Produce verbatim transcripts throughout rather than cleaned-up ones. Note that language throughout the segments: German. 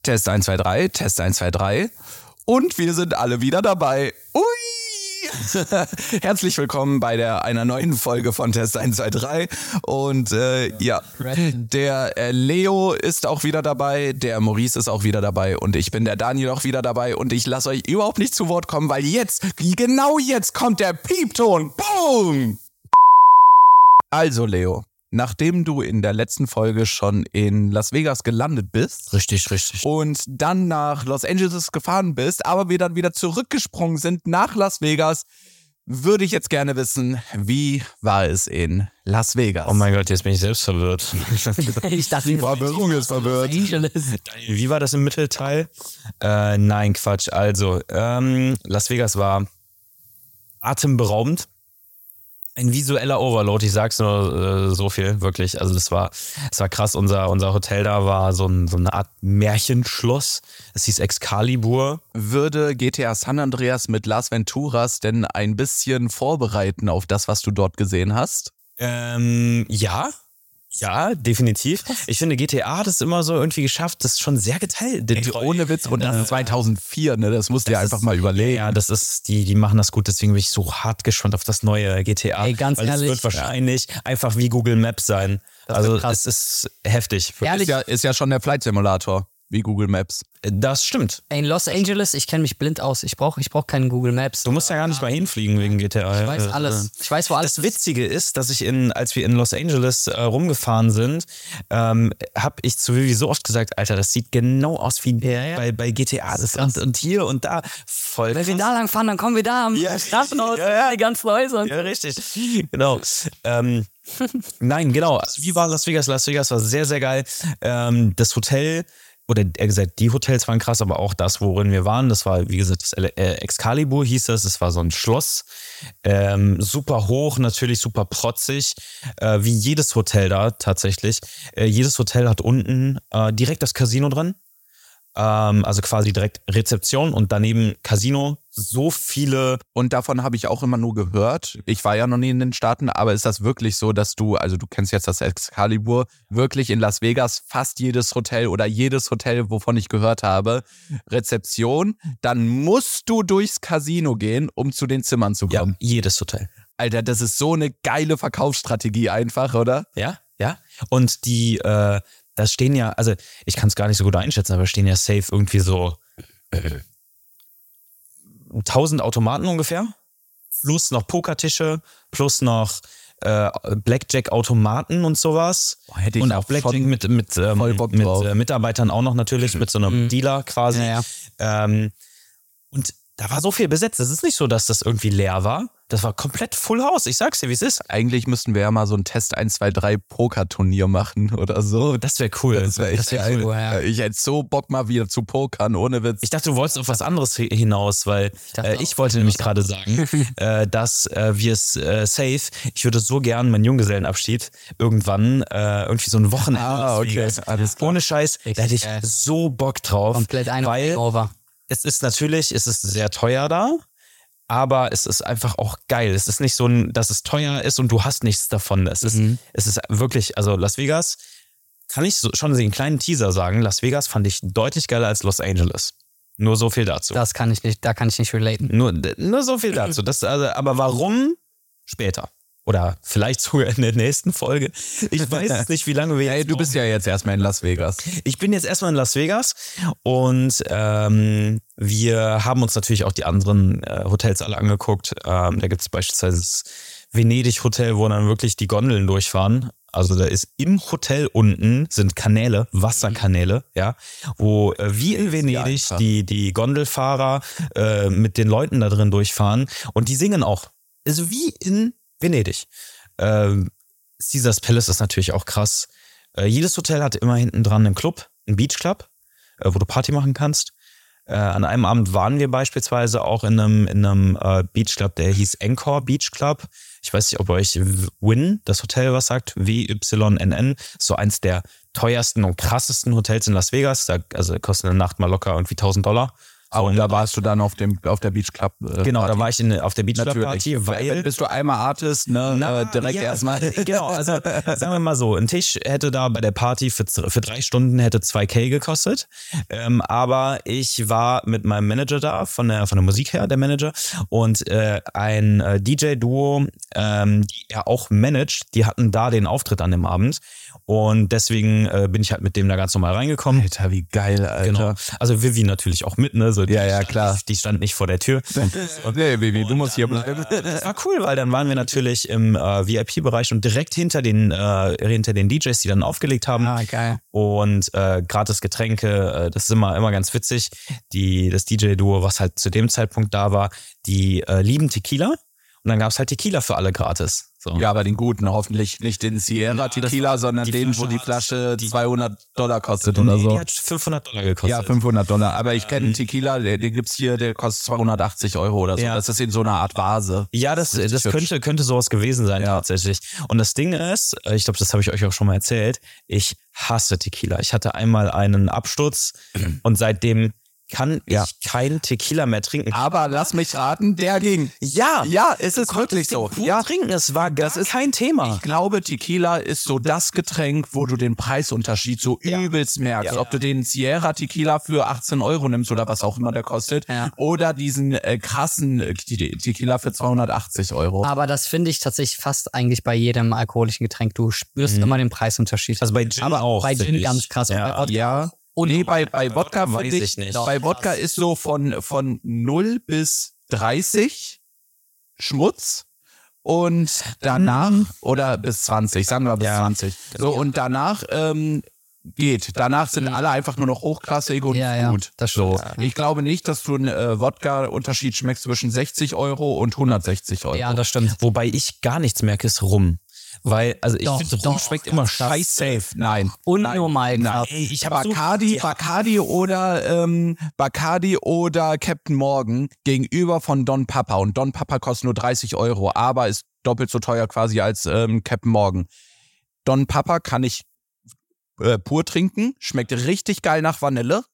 Test eins, zwei, drei, Test eins, zwei, drei. Und wir sind alle wieder dabei. Ui! Herzlich willkommen bei der einer neuen Folge von Test eins, zwei, drei. Und äh, ja, der äh, Leo ist auch wieder dabei, der Maurice ist auch wieder dabei und ich bin der Daniel auch wieder dabei. Und ich lasse euch überhaupt nicht zu Wort kommen, weil jetzt, genau jetzt kommt der Piepton. Boom! Also Leo, nachdem du in der letzten Folge schon in Las Vegas gelandet bist. Richtig, richtig. Und dann nach Los Angeles gefahren bist, aber wir dann wieder zurückgesprungen sind nach Las Vegas, würde ich jetzt gerne wissen, wie war es in Las Vegas? Oh mein Gott, jetzt bin ich selbst verwirrt. Ich dachte, die Verwirrung ist verwirrt. Wie war das im Mittelteil? Äh, nein, Quatsch. Also, ähm, Las Vegas war atemberaubend. Ein visueller Overload, ich sag's nur äh, so viel, wirklich. Also das war, das war krass. Unser, unser Hotel da war so, ein, so eine Art Märchenschloss. Es hieß Excalibur. Würde G T A San Andreas mit Las Venturas denn ein bisschen vorbereiten auf das, was du dort gesehen hast? Ähm, ja. Ja, definitiv. Ich finde, G T A hat es immer so irgendwie geschafft, das ist schon sehr geteilt. Ey, ohne Witz, und das ist zweitausendvier, ne? Das musst du dir einfach mal überlegen. Ja, das ist, die, die machen das gut, deswegen bin ich so hart gespannt auf das neue G T A. Ey, ganz weil ehrlich. Es wird wahrscheinlich ja. einfach wie Google Maps sein. Das also krass. es ist heftig. Ehrlich? Ist ja, ist ja schon der Flight Simulator, wie Google Maps. Das stimmt. In Los Angeles, ich kenne mich blind aus. Ich brauche ich brauch keinen Google Maps. Du musst ja gar nicht mal hinfliegen wegen G T A. Ich weiß alles. Ich weiß, wo alles Das Witzige ist, dass ich in, als wir in Los Angeles äh, rumgefahren sind, ähm, habe ich zu Vivi so oft gesagt, Alter, das sieht genau aus wie ja, ja. Bei, bei G T A. Das und, und hier und da. Voll Wenn wir da lang fahren, dann kommen wir da am Ja. Straßenhaus, Ja, ja. die ganzen Häuser. Ja, richtig. Genau. ähm, nein, genau. Also, wie war Las Vegas? Las Vegas war sehr, sehr geil. Ähm, das Hotel, oder eher gesagt, die Hotels waren krass, aber auch das, worin wir waren, das war, wie gesagt, das äh, Excalibur hieß das. Es war so ein Schloss. Ähm, super hoch, natürlich super protzig. Äh, wie jedes Hotel da tatsächlich. Äh, jedes Hotel hat unten äh, direkt das Casino dran. Ähm, also quasi direkt Rezeption und daneben Casino. So viele. Und davon habe ich auch immer nur gehört. Ich war ja noch nie in den Staaten, aber ist das wirklich so, dass du, also du kennst jetzt das Excalibur, wirklich in Las Vegas fast jedes Hotel oder jedes Hotel, wovon ich gehört habe, Rezeption, dann musst du durchs Casino gehen, um zu den Zimmern zu kommen. Ja, jedes Hotel. Alter, das ist so eine geile Verkaufsstrategie einfach, oder? Ja, ja. Und die, äh, da stehen ja, also ich kann es gar nicht so gut einschätzen, aber stehen ja safe irgendwie so äh, tausend Automaten ungefähr, plus noch Pokertische, plus noch äh, Blackjack-Automaten und sowas. Boah, hätte ich und auch auch Blackjack schon mit, mit, ähm, voll Bock mit drauf. äh, Mitarbeitern auch noch natürlich, mit so einem Mhm. Dealer quasi. Ja, ja. Ähm, und da war so viel besetzt. Es ist nicht so, dass das irgendwie leer war. Das war komplett Full House. Ich sag's dir, wie es ist. Eigentlich müssten wir ja mal so ein Test eins, zwei, drei Pokerturnier machen oder so. Das wäre cool. Das wäre echt Das wär geil. cool, ja. Ich hätte so Bock mal wieder zu pokern, ohne Witz. Ich dachte, du wolltest auf was anderes hinaus, weil ich, dachte äh, auch, ich wollte nämlich gerade sagen, äh, dass äh, wir es äh, safe, ich würde so gern meinen Junggesellenabschied irgendwann äh, irgendwie so ein Wochenende. Ah, Las okay. Vegas. Alles klar. Ohne Scheiß, da hätte ich geil. so Bock drauf. Komplett ein weil over. es ist natürlich, es ist sehr teuer da, aber es ist einfach auch geil. Es ist nicht so, dass es teuer ist und du hast nichts davon. Es ist, Mhm. es ist wirklich, also Las Vegas, kann ich so, schon einen kleinen Teaser sagen, Las Vegas fand ich deutlich geiler als Los Angeles. Nur so viel dazu. Das kann ich nicht, da kann ich nicht relaten. Nur, nur so viel dazu. Das, also, aber warum? Später. Oder vielleicht sogar in der nächsten Folge. Ich weiß es nicht, wie lange wir jetzt Hey, du bist ja jetzt erstmal in Las Vegas. Ich bin jetzt erstmal in Las Vegas und ähm, wir haben uns natürlich auch die anderen äh, Hotels alle angeguckt. Ähm, da gibt es beispielsweise das Venedig-Hotel, wo dann wirklich die Gondeln durchfahren. Also da ist im Hotel unten sind Kanäle, Wasserkanäle, ja, wo äh, wie in Venedig die, die Gondelfahrer äh, mit den Leuten da drin durchfahren und die singen auch. Also wie in Venedig. Ähm, Caesars Palace ist natürlich auch krass. Äh, jedes Hotel hat immer hinten dran einen Club, einen Beachclub, äh, wo du Party machen kannst. Äh, an einem Abend waren wir beispielsweise auch in einem, in einem äh, Beachclub, der hieß Encore Beach Club. Ich weiß nicht, ob euch Wynn, das Hotel, was sagt. W Y N N. So eins der teuersten und krassesten Hotels in Las Vegas. Da, also kostet eine Nacht mal locker irgendwie tausend Dollar. So, und da warst du dann auf dem auf der Beach Club. Äh, genau, Party. da war ich in, auf der Beach Club Natürlich. Party, weil Bist du einmal Artist, ne? Na, äh, direkt ja, erstmal. Genau, also sagen wir mal so, ein Tisch hätte da bei der Party für, für drei Stunden hätte zwei K gekostet, ähm, aber ich war mit meinem Manager da, von der von der Musik her, der Manager, und äh, ein äh, D J-Duo, ähm, die er auch managt, die hatten da den Auftritt an dem Abend und deswegen äh, bin ich halt mit dem da ganz normal reingekommen. Alter, wie geil, Alter. Genau. Also Vivi natürlich auch mit, ne? So, Ja, die ja, stand, klar. Die stand nicht vor der Tür. Nee, Baby, du musst hier bleiben. Das war cool, weil dann waren wir natürlich im äh, V I P-Bereich und direkt hinter den äh, hinter den D Js, die dann aufgelegt haben. Ah, geil. Und äh, gratis Getränke, äh, das ist immer immer ganz witzig. Die das D J-Duo, was halt zu dem Zeitpunkt da war, die äh, lieben Tequila und dann gab's halt Tequila für alle gratis. So. Ja, aber den guten, hoffentlich nicht den Sierra Tequila, sondern die den, Flasche wo die hat- Flasche die- zweihundert Dollar kostet oder Nee, so. die hat fünfhundert Dollar gekostet. Ja, fünfhundert Dollar. Aber ich kenne einen Tequila, den, den gibt's hier, der kostet zweihundertachtzig Euro oder so. Ja. Das ist in so einer Art Vase. Ja, das, Richtig das hübsch. könnte, könnte sowas gewesen sein, Ja. tatsächlich. Und das Ding ist, äh, ich glaube, das habe ich euch auch schon mal erzählt, ich hasse Tequila. Ich hatte einmal einen Absturz und seitdem kann Ja. ich kein Tequila mehr trinken. Aber lass mich raten, der ging. Ja, Ja, es ist wirklich so. pur Ja, trinken, es war das ist kein Thema. ich glaube, Tequila ist so das Getränk, wo du den Preisunterschied so übelst merkst. Ja. Ob du den Sierra Tequila für achtzehn Euro nimmst oder was auch immer der kostet. Ja. Oder diesen äh, krassen äh, Te- Tequila für zweihundertachtzig Euro. Aber das finde ich tatsächlich fast eigentlich bei jedem alkoholischen Getränk. Du spürst immer den Preisunterschied. Also bei Gin Aber auch, bei Gin finde ich. ganz krass. Und bei Ja, Wodka Ja. Und nee, bei, bei Wodka Weiß finde ich nicht. Bei Wodka ist so von, von null bis dreißig Schmutz und danach, oder bis zwanzig, sagen wir bis Ja. zwanzig. So, und danach ähm, geht. Danach sind alle einfach nur noch hochklassig und Ja, ja, gut. das so. stimmt. Ich glaube nicht, dass du einen äh, Wodka-Unterschied schmeckst zwischen sechzig Euro und hundertsechzig Euro. Ja, das stimmt. Wobei ich gar nichts merke, ist Rum. Weil, also ich Doch, finde, Rum doch, schmeckt immer das- scheiße. Safe, nein. Und Nein. normal. Nein. Ey, ich hab so- Bacardi, Bacardi oder ähm, Bacardi oder Captain Morgan gegenüber von Don Papa. Und Don Papa kostet nur dreißig Euro, aber ist doppelt so teuer quasi als ähm, Captain Morgan. Don Papa kann ich äh, pur trinken, schmeckt richtig geil nach Vanille.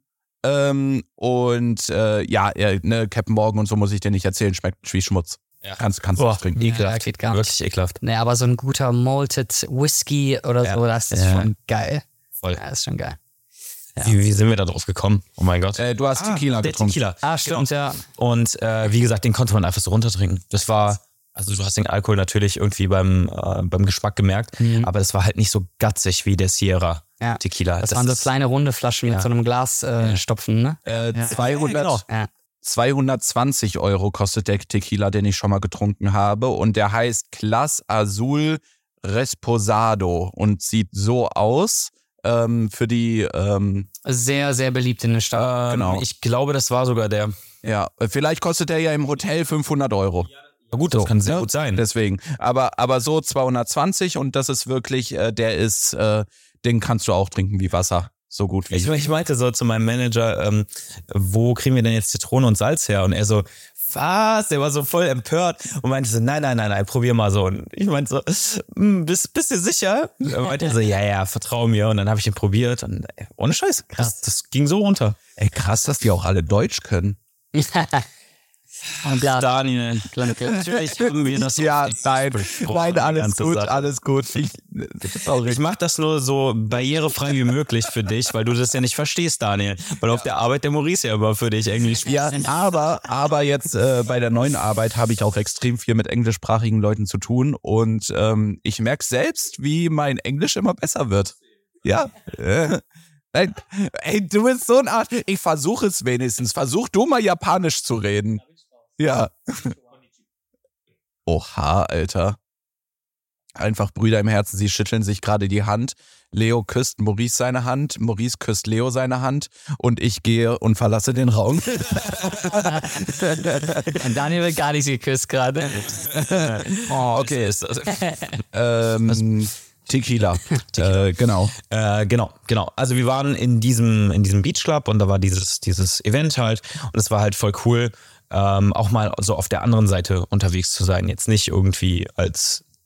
Ähm, und äh, ja, äh, ne, Captain Morgan und so muss ich dir nicht erzählen, schmeckt wie Schmutz. Ja. Kannst, kannst du Boah, nicht trinken. Ja, geht gar nicht. Wirklich ekelhaft. Nee, aber so ein guter Malted Whisky oder Ja. so, das ist Ja. schon geil. Voll. Ja, ist schon geil. Wie, wie sind wir da drauf gekommen? Oh mein Gott. Äh, du hast Tequila der getrunken. Tequila. Ah, stimmt, ja. Und äh, wie gesagt, den konnte man einfach so runtertrinken. Das war, also du hast den Alkohol natürlich irgendwie beim, äh, beim Geschmack gemerkt, Mhm. aber das war halt nicht so gatzig wie der Sierra Ja. Tequila. Das, waren so ist- kleine runde Flaschen Ja. mit so einem Glas äh, stopfen, ne? Äh, Ja. zweihundert, Ja, genau. Ja. zweihundertzwanzig Euro kostet der Tequila, den ich schon mal getrunken habe. Und der heißt Clas Azul Resposado und sieht so aus. Ähm, für die, ähm, Sehr, sehr beliebt in der Stadt. Ähm, genau. Ich glaube, das war sogar der. ja, vielleicht kostet der ja im Hotel fünfhundert Euro. Na gut, das kann sehr Ja, gut sein. Deswegen. Aber, aber so zweihundertzwanzig und das ist wirklich, äh, der ist, äh, den kannst du auch trinken wie Wasser. So gut wie. Ich, ich meinte so zu meinem Manager, ähm, wo kriegen wir denn jetzt Zitrone und Salz her? Und er so, was? Der war so voll empört und meinte so, nein, nein, nein, nein, probier mal so. Und ich meinte so, hm, bist, bist du sicher? Und er meinte so, ja, ja, vertrau mir. Und dann habe ich ihn probiert und ey, ohne Scheiß, krass, das ging so runter. Ey, krass, dass die auch alle Deutsch können. Und ja, Daniel, natürlich haben wir das Ja, nein, nein, die alles ganze gut, Sache. alles gut. Ich, sorry. Ich mache das nur so barrierefrei wie möglich für dich, weil du das ja nicht verstehst, Daniel. Weil auf der Arbeit der Maurice ja immer für dich Englisch spricht. Ja, aber, aber jetzt äh, bei der neuen Arbeit habe ich auch extrem viel mit englischsprachigen Leuten zu tun und ähm, ich merke selbst, wie mein Englisch immer besser wird. Ja. Äh, ey, ey, du bist so ein Arsch. Ich versuche es wenigstens. Versuch du mal Japanisch zu reden. Ja. Oha, Alter. Einfach Brüder im Herzen, sie schütteln sich gerade die Hand. Leo küsst Maurice seine Hand, Maurice küsst Leo seine Hand und ich gehe und verlasse den Raum. Daniel wird gar nicht geküsst gerade. Oh, okay, ist das. ähm, Tequila. Äh, genau. Äh, genau, genau. Also wir waren in diesem, in diesem Beach Club und da war dieses, dieses Event halt und es war halt voll cool, ähm, auch mal so auf der anderen Seite unterwegs zu sein. Jetzt nicht irgendwie als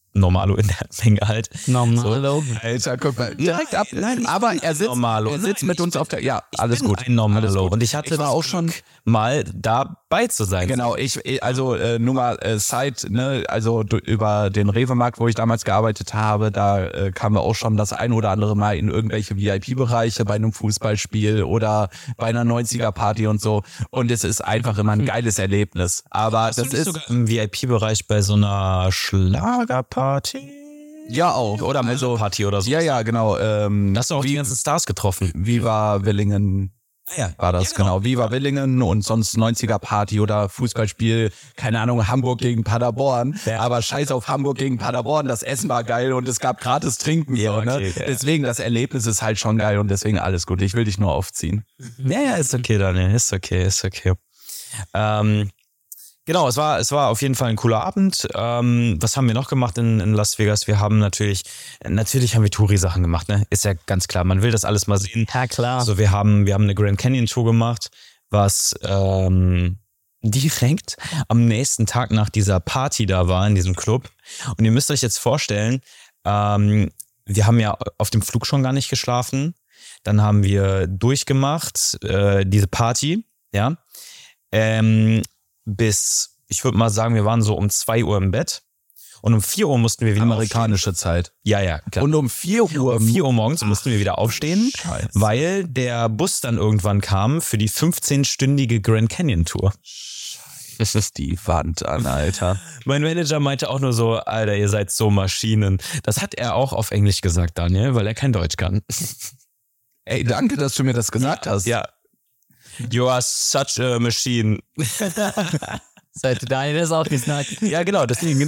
Normalo in der Menge halt. Normalo. So, Alter, guck mal, direkt Nein, ab. nein, ich aber bin er ein sitzt, Normalo. er sitzt Nein, mit ich uns bin- auf der, ja, Ich alles bin gut. ein Normalo. Alles gut. Und ich hatte Ich war das auch schon, Glück, mal dabei zu sein. genau, ich, also äh, nur mal äh, Side, ne, also du, über den Rewe-Markt, wo ich damals gearbeitet habe, da äh, kamen wir auch schon das ein oder andere Mal in irgendwelche V I P-Bereiche bei einem Fußballspiel oder bei einer neunziger-Party und so. Und es ist einfach immer ein geiles Erlebnis. Aber Warst du das nicht ist sogar im V I P-Bereich bei so einer Schlagerparty? ja auch. Oder also, Party oder so. Ja, ja, genau. Ähm, Da hast du auch wie, die ganzen Stars getroffen. Viva Willingen Ja, war das, ja, genau. Viva Willingen und sonst neunziger-Party oder Fußballspiel, keine Ahnung, Hamburg gegen Paderborn. Ja. Aber scheiß auf Hamburg gegen Paderborn, das Essen war geil und es gab gratis Trinken. Ja, so, ne? okay, ja. Deswegen, das Erlebnis ist halt schon geil und deswegen alles gut. Ich will dich nur aufziehen. Ja, ja, ist okay, Daniel, ist okay, ist okay. Ähm, genau, es war, es war auf jeden Fall ein cooler Abend. Ähm, was haben wir noch gemacht in, in Las Vegas? Wir haben natürlich, natürlich haben wir Touri-Sachen gemacht, ne? Ist ja ganz klar, man will das alles mal sehen. Ja, klar. Also wir haben, wir haben eine Grand Canyon Tour gemacht, was ähm, direkt am nächsten Tag nach dieser Party da war, in diesem Club. Und ihr müsst euch jetzt vorstellen, ähm, wir haben ja auf dem Flug schon gar nicht geschlafen. Dann haben wir durchgemacht, äh, diese Party, ja, ähm, bis, ich würde mal sagen, wir waren so um zwei Uhr im Bett. Und um vier Uhr mussten wir wieder Amerikanische Zeit. Ja, ja, klar. Und um vier Uhr. Um vier Uhr morgens mussten wir wieder aufstehen, Scheiße. weil der Bus dann irgendwann kam für die fünfzehnstündige Grand Canyon Tour. Das ist die Wand an, Alter. Mein Manager meinte auch nur so, Alter, ihr seid so Maschinen. Das hat er auch auf Englisch gesagt, Daniel, weil er kein Deutsch kann. Ey, danke, dass du mir das gesagt hast. Ja. You are such a machine. Seit Daniel das auch gesagt. Ja, genau, deswegen.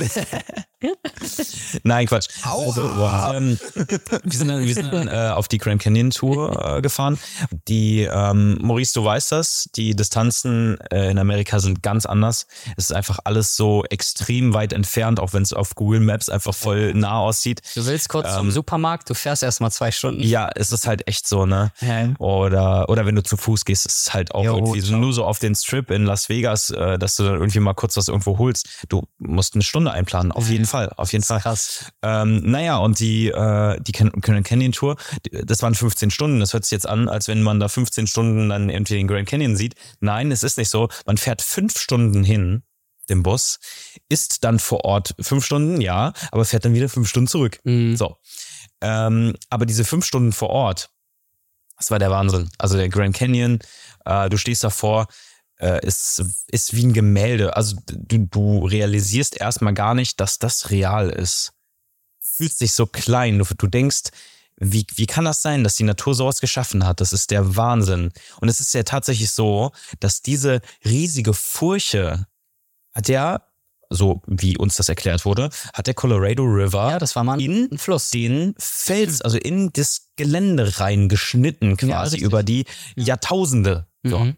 Nein, Quatsch. Also, ähm, wir sind dann, wir sind dann äh, auf die Grand Canyon Tour äh, gefahren. Die, ähm, Maurice, du weißt das, die Distanzen äh, in Amerika sind ganz anders. Es ist einfach alles so extrem weit entfernt, auch wenn es auf Google Maps einfach voll nah aussieht. Du willst kurz Ähm, zum Supermarkt, du fährst erstmal zwei Stunden. Ja, es ist halt echt so, ne? Ja. Oder, oder wenn du zu Fuß gehst, ist es halt auch Jo, irgendwie so, ciao. nur so auf den Strip in Las Vegas, äh, dass du dann irgendwie mal kurz was irgendwo holst. Du musst eine Stunde einplanen, auf jeden Fall, auf jeden Fall. Krass. Ähm, naja, und die, äh, die Grand Canyon Tour, das waren fünfzehn Stunden. Das hört sich jetzt an, als wenn man da fünfzehn Stunden dann irgendwie den Grand Canyon sieht. Nein, es ist nicht so. Man fährt fünf Stunden hin, dem Bus, ist dann vor Ort fünf Stunden, ja, aber fährt dann wieder fünf Stunden zurück. Mhm. So. Ähm, aber diese fünf Stunden vor Ort, das war der Wahnsinn. Also der Grand Canyon, äh, du stehst davor, äh, ist, ist wie ein Gemälde. Also du, du realisierst erstmal gar nicht, dass das real ist. Du fühlst dich so klein. Du, du denkst, wie, wie kann das sein, dass die Natur sowas geschaffen hat? Das ist der Wahnsinn. Und es ist ja tatsächlich so, dass diese riesige Furche hat ja, so wie uns das erklärt wurde, hat der Colorado River Ja, das war mal in ein Fluss. den Fels, also in das Gelände reingeschnitten Ja, quasi richtig. über die Jahrtausende. So. Mhm.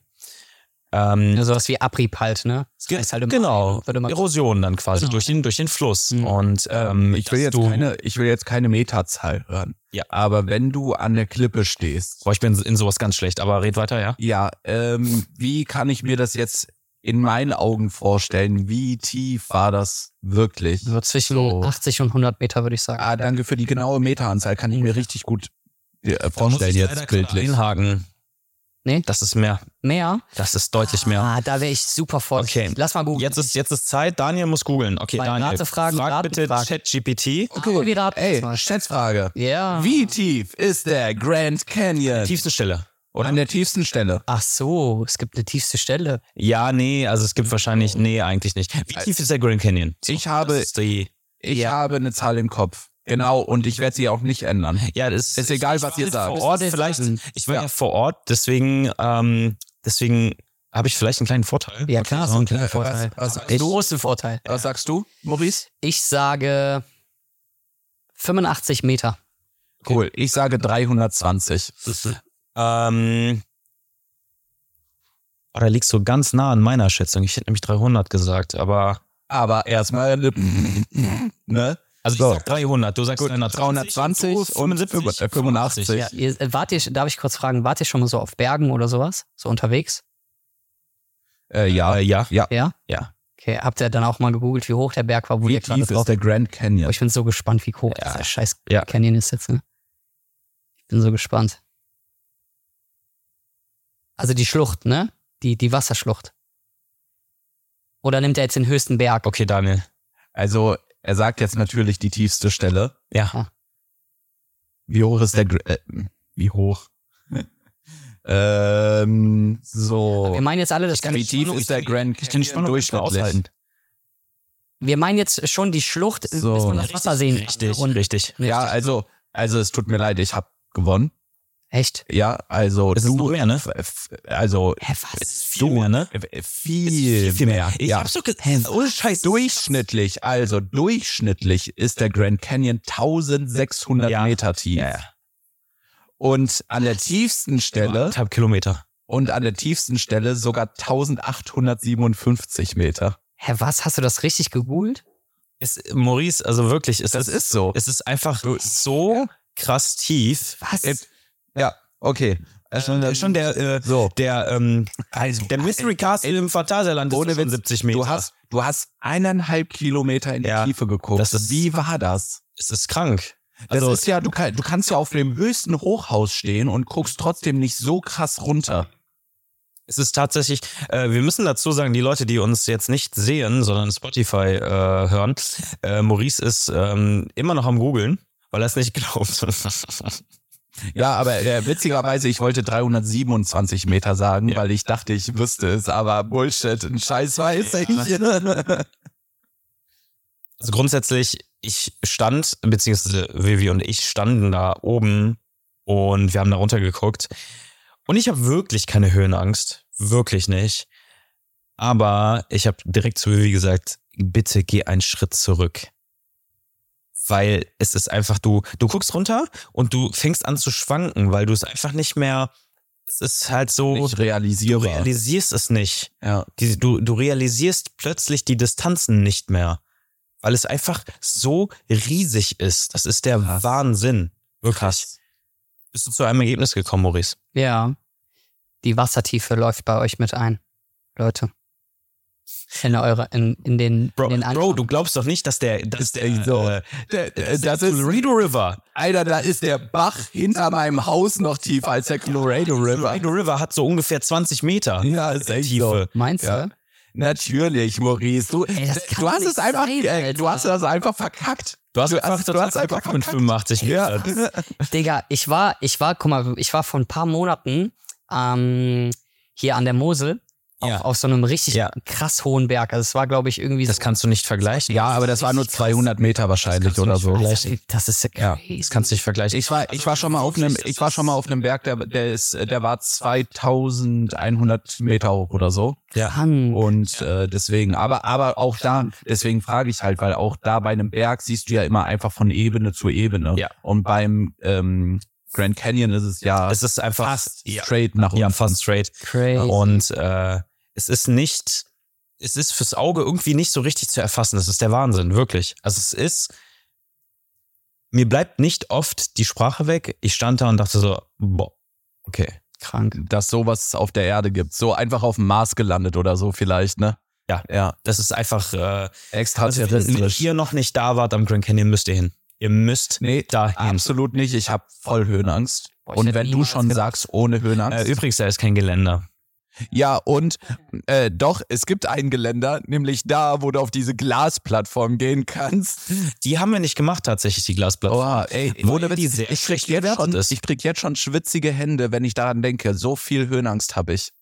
Ähm, Ja, sowas wie Abrieb halt, ne? Das ge- heißt halt immer, genau, wird immer Erosion dann quasi Genau. durch den durch den Fluss. Mhm. Und ähm, Ich will dass jetzt du, keine, ich will jetzt keine Metazahl hören. Ja. Aber wenn du an der Klippe stehst, boah, ich bin in sowas ganz schlecht, aber red weiter, ja. ja, ähm, wie kann ich mir das jetzt in meinen Augen vorstellen? Wie tief war das wirklich? so zwischen So. achtzig und hundert Meter, würde ich sagen. Ah, danke für die genaue Meteranzahl. Kann ich mir richtig gut äh, Da muss vorstellen ich leider jetzt gerade bildlich. einhaken. Nee? Das ist mehr. Mehr? Das ist deutlich mehr. Ah, da wäre ich super vorsichtig. Okay. Lass mal googeln. Jetzt ist, jetzt ist Zeit. Daniel muss googeln. Okay, Bei Daniel. Ratefragen, frag bitte Ratenfragen. ChatGPT. Okay, wir raten Ey, jetzt mal. Schätzfrage. Ja. Wie tief ist der Grand Canyon? Tiefste Stelle. Oder? An der tiefsten Stelle. Ach so, es gibt eine tiefste Stelle. Ja, nee, also es gibt wahrscheinlich, nee, eigentlich nicht. Wie tief ist der Grand Canyon? So, Ich habe- das ist die, Ich Ja. habe eine Zahl im Kopf. Genau, und ich werde sie auch nicht ändern. ja, das Ist egal, ich was war ihr halt sagt. Vor Ort Das ist vielleicht, Wahnsinn. ich war Ja. ja vor Ort, deswegen, ähm, deswegen habe ich vielleicht einen kleinen Vorteil. Ja, klar, so ein kleiner Äh, Vorteil. was- was- Der große Vorteil. Was sagst du, Maurice? Ich sage fünfundachtzig Meter. Cool. Ich sage dreihundertzwanzig. Ähm, oh, da liegst du ganz nah an meiner Schätzung. Ich hätte nämlich dreihundert gesagt, aber Aber erstmal, ne? also So. ich sag dreihundert, du sagst Gut, dreihundertzwanzig und fünfundsiebzig, fünfundachtzig. Ja, ihr, wart ihr, darf ich kurz fragen, wart ihr schon mal so auf Bergen oder sowas? So unterwegs? Äh, ja. Äh, ja, Ja. Ja? ja. Okay, habt ihr dann auch mal gegoogelt, wie hoch der Berg war, wo Wie ihr gerade tief drauf ist der Grand Canyon? Oh, ich bin so gespannt, wie hoch Ja. dieser scheiß Ja. Canyon ist jetzt. Ne? Ich bin so gespannt. Also die Schlucht, ne? Die, die Wasserschlucht. Oder nimmt er jetzt den höchsten Berg? Okay, Daniel. Also, er sagt jetzt natürlich die tiefste Stelle. Ja. Wie hoch ist der... Gr- äh, wie hoch? ähm, so. Wir meinen jetzt alle das Wie tief ist der Grand Ich kann die Canyon Spannung durchschnittlich? aushalten. Wir meinen jetzt schon die Schlucht, So. bis man das Wasser sehen Richtig, und richtig. Ja, also, also es tut mir leid, ich habe gewonnen. Echt? Ja, also Das ist noch mehr, ne? f- f- Also Hä, was? Viel mehr, ne? äh, viel, Viel mehr. Ich ja. hab's doch gesagt. Oh, Scheiß. Durchschnittlich, also durchschnittlich ist der Grand Canyon eintausendsechshundert Ja. Meter tief. Ja, ja. Und an der tiefsten Stelle Anderthalb Kilometer. und an der tiefsten Stelle sogar eintausendachthundertsiebenundfünfzig Meter. Hä, was? Hast du das richtig gegoogelt? Ist, Maurice, also wirklich, ist Das ist so. Es ist einfach so krass tief. Was? Äh, Ja, okay. Schon, schon der, äh, So. der, ähm, Also, der Mystery Castle im Phantasialand ist ohne Witz, fünfundsiebzig Meter. Du hast, du hast eineinhalb Kilometer in die Ja, Tiefe geguckt. das ist- Wie war das? es ist krank. Das Also, ist ja, du, kann, du kannst ja auf dem höchsten Hochhaus stehen und guckst trotzdem nicht so krass runter. es ist tatsächlich, äh, wir müssen dazu sagen, die Leute, die uns jetzt nicht sehen, sondern Spotify äh, hören, äh, Maurice ist ähm, immer noch am Googeln, weil er es nicht glaubt. Ja, aber äh, witzigerweise, ich wollte dreihundertsiebenundzwanzig Meter sagen, Ja. weil ich dachte, ich wüsste es, aber Bullshit, ein Scheiß weiß ich. Also grundsätzlich, ich stand, beziehungsweise Vivi und ich standen da oben und wir haben da runtergeguckt. Und ich habe wirklich keine Höhenangst. Wirklich nicht. Aber ich habe direkt zu Vivi gesagt, bitte geh einen Schritt zurück. Weil es ist einfach, du, du guckst runter und du fängst an zu schwanken, weil du es einfach nicht mehr, es ist halt so, Nicht du realisierbar. realisierst es nicht. Ja. Die, du, du realisierst plötzlich die Distanzen nicht mehr, weil es einfach so riesig ist. Das ist der Krass. Wahnsinn. Wirklich. Krass. Bist du zu einem Ergebnis gekommen, Maurice? Ja. Die Wassertiefe läuft bei euch mit ein. Leute. In eure, in, in den, Bro, in den Bro, du glaubst doch nicht, dass der, dass Ist der, echt so. äh, Der, der, das, das ist ist, Colorado River. Alter, da ist der Bach hinter meinem Haus noch tiefer als der Colorado River. Colorado River hat so ungefähr zwanzig Meter. Ja, ist echt Tiefe. Meinst Ja. du? Natürlich, Maurice. Du, Ey, das kann du hast nicht es einfach, sein, äh, du Alter. hast das einfach verkackt. Du hast Du einfach hast- du total hast einfach verkackt mit verkackt. fünfundachtzig Ja. Meter. Digga, ich war, ich war, guck mal, ich war vor ein paar Monaten ähm, hier an der Mosel auf, Ja. auf so einem richtig Ja. krass hohen Berg. Also es war, glaube ich, irgendwie Das so. kannst du nicht vergleichen. Ja, aber das war nur zweihundert Meter wahrscheinlich kannst du oder nicht so. vergleichen. Das ist ja Ja, crazy. das kannst du nicht vergleichen. Ich war, ich war schon mal auf einem, ich war schon mal auf einem Berg, der, der ist, der war zweitausendeinhundert Meter hoch oder so. Ja. Krank. Und äh, deswegen, aber, aber auch da, deswegen frage ich halt, weil auch da bei einem Berg siehst du ja immer einfach von Ebene zu Ebene. Ja. Und beim ähm, Grand Canyon ist es ja Es ist einfach fast ja. straight nach unten. Ja, fast straight. Crazy. Und äh, es ist nicht, es ist fürs Auge irgendwie nicht so richtig zu erfassen. Das ist der Wahnsinn, wirklich. Also es ist, mir bleibt nicht oft die Sprache weg. Ich stand da und dachte so, boah, okay. Krank. Dass sowas auf der Erde gibt. So einfach auf dem Mars gelandet oder so vielleicht, ne? Ja, Ja. das ist einfach, äh, also, wenn Extraterrestrisch. ihr noch nicht da wart am Grand Canyon, müsst ihr hin. Ihr müsst Nee, dahin. absolut nicht. Ich habe voll Höhenangst. Boah, ich Und hätte wenn du niemals schon gedacht. sagst, ohne Höhenangst. Äh, übrigens, da ist kein Geländer. Ja, und äh, doch, es gibt ein Geländer, nämlich da, wo du auf diese Glasplattform gehen kannst. Die haben wir nicht gemacht, tatsächlich, die Glasplattform. Oh, ey, Weil ohne die Witz, sehr ich krieg schlecht jetzt bewertet schon, ist. ich krieg jetzt schon schwitzige Hände, wenn ich daran denke. So viel Höhenangst habe ich.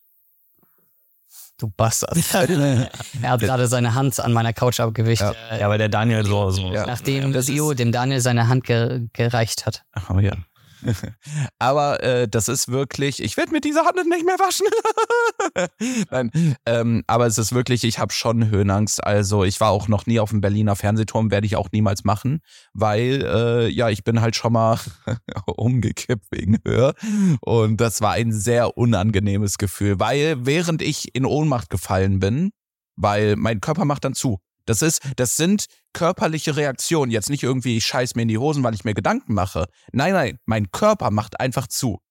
Du Bastard. er hat gerade seine Hand an meiner Couch abgewischt, Ja. äh, Ja, weil der Daniel so, so. Ja. nachdem das Leo dem Daniel seine Hand ge gereicht hat. Oh ja. Aber äh, das ist wirklich, ich werde mit dieser Hand nicht mehr waschen. Nein, ähm, aber es ist wirklich, ich habe schon Höhenangst. Also ich war auch noch nie auf dem Berliner Fernsehturm, werde ich auch niemals machen, weil äh, ja, ich bin halt schon mal umgekippt wegen Höhe und das war ein sehr unangenehmes Gefühl, weil während ich in Ohnmacht gefallen bin, weil mein Körper macht dann zu. Das ist, das sind körperliche Reaktionen. Jetzt nicht irgendwie, ich scheiß mir in die Hosen, weil ich mir Gedanken mache. Nein, nein, mein Körper macht einfach zu.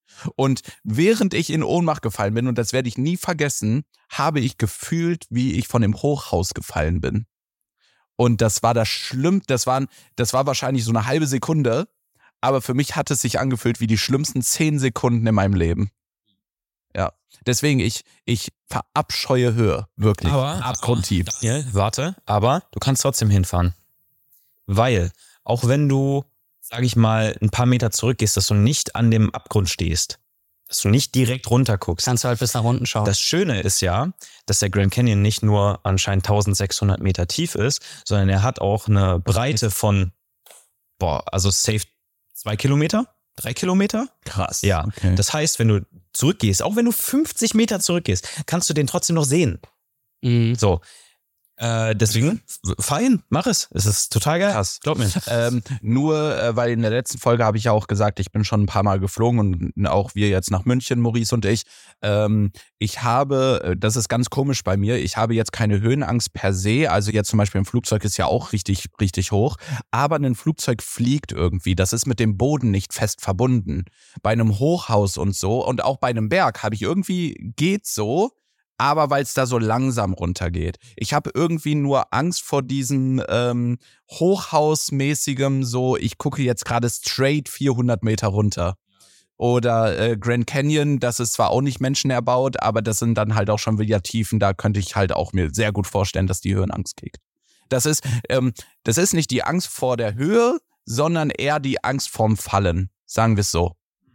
Und während ich in Ohnmacht gefallen bin, und das werde ich nie vergessen, habe ich gefühlt, wie ich von dem Hochhaus gefallen bin. Und das war das Schlimmste, das waren, das war wahrscheinlich so eine halbe Sekunde, aber für mich hat es sich angefühlt wie die schlimmsten zehn Sekunden in meinem Leben. Ja, deswegen, ich, ich verabscheue Höhe, wirklich, aber, abgrundtief. Daniel, warte, aber du kannst trotzdem hinfahren. Weil, auch wenn du, sag ich mal, ein paar Meter zurückgehst, dass du nicht an dem Abgrund stehst, dass du nicht direkt runter guckst. Kannst du halt bis nach unten schauen. Das Schöne ist ja, dass der Grand Canyon nicht nur anscheinend eintausendsechshundert Meter tief ist, sondern er hat auch eine Breite von, boah, also safe zwei Kilometer, drei Kilometer. Krass. Ja, okay. Das heißt, wenn du zurückgehst, auch wenn du fünfzig Meter zurückgehst, kannst du den trotzdem noch sehen. Mhm. So. Äh, deswegen, fein, mach es. Es ist total geil. Krass. Glaub mir. Ähm, nur, äh, weil in der letzten Folge habe ich ja auch gesagt, ich bin schon ein paar Mal geflogen und auch wir jetzt nach München, Maurice und ich. Ähm, ich habe, das ist ganz komisch bei mir, ich habe jetzt keine Höhenangst per se. Also jetzt zum Beispiel ein Flugzeug ist ja auch richtig, richtig hoch. Aber ein Flugzeug fliegt irgendwie. Das ist mit dem Boden nicht fest verbunden. Bei einem Hochhaus und so und auch bei einem Berg habe ich irgendwie, geht so, aber weil es da so langsam runtergeht. Ich habe irgendwie nur Angst vor diesem ähm, Hochhausmäßigem, so ich gucke jetzt gerade straight vierhundert Meter runter. Oder äh, Grand Canyon, das ist zwar auch nicht menschenerbaut, aber das sind dann halt auch schon wieder Tiefen, da könnte ich halt auch mir sehr gut vorstellen, dass die Höhenangst kriegt. Das ist, ähm, das ist nicht die Angst vor der Höhe, sondern eher die Angst vorm Fallen, sagen wir es so.